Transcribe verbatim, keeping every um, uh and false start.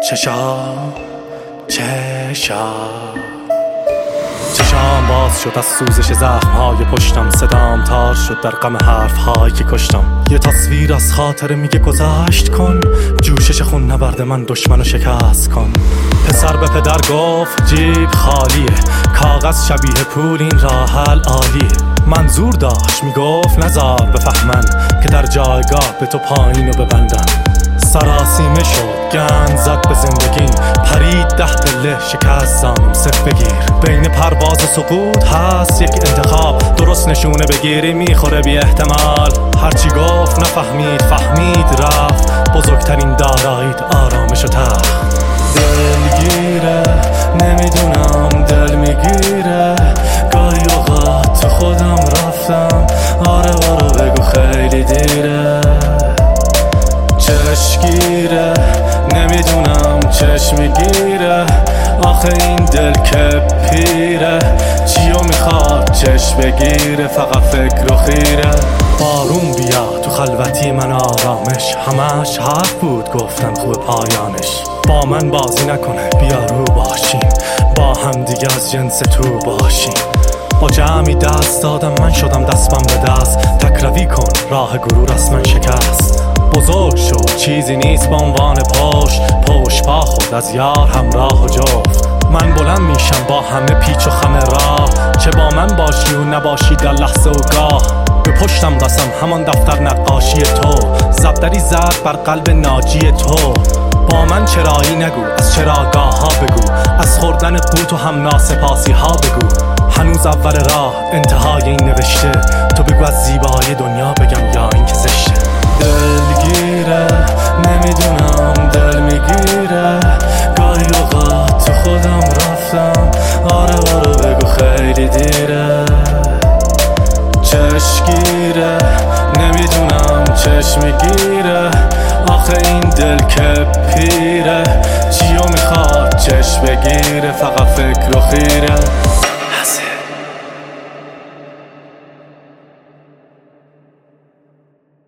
چشام چشام چشام باز شد از سوزش زخم‌های پشتم، صدام تار شد در غم حرف‌هایی که کشتم. یه تصویر از خاطره میگه گذشت کن، جوشش خون نبرد من دشمنو شکست کن. پسر به پدر گفت جیب خالیه، کاغذ شبیه پول این راه حل عالیه. منظور داشت میگفت نزار بفهمن که در جایگاه به تو پایینو ببندن. سراسیمه شد گند زد به زندگیم، پرید ده پله شکست زانم صف بگیر. بین پرواز و سقوط هست یک انتخاب، درست نشونه بگیری میخوره بی احتمال. هرچی گفت نفهمید فهمید رفت، بزرگترین دارایید آرامش و تخت. دلگیره نمیدونم دل میگیره، گاهی اوقات تو خودم رفتم. آره برو بگو خیلی دیره. چشمگیره نمیدونم چشم میگیره، آخه این دل که پیره. چیو میخواد چشم بگیره، فقط فکر و خیره. بارون بیا تو خلوتی من آرامش، همش حرف بود گفتن خوب پایانش. با من بازی نکنه بیا رو باشیم، با هم دیگه از جنس تو باشیم. با جمعی دست دادم من شدم دستم به دست، تکروی کن راه غرور از من شکست. بزرگ شد چیزی نیست با عنوان پشت، پشت با خود از یار همراه و جفت. من بلند میشم با همه پیچ و خم راه، چه با من باشی و نباشی در لحظه و گاه. به پشتم قسم همان دفتر نقاشی تو، زبدری زد بر قلب ناجی تو. با من چرایی نگو از چراگاه ها بگو، از خوردن قوت و هم ناسپاسی ها بگو. هنوز اول راه انتهای این نوشته، تو بگو از زیبایی دنیا بگم یا این که زشته. دلگیره نمیدونم دل میگیره، گاهی اوقات تو خودم رفتم. آره برو بگو خیلی دیره. چشمگیره نمیدونم چشم میگیره، آخه این دل که پیره. چیو میخواد چشم بگیره، فقط فکر و خیره.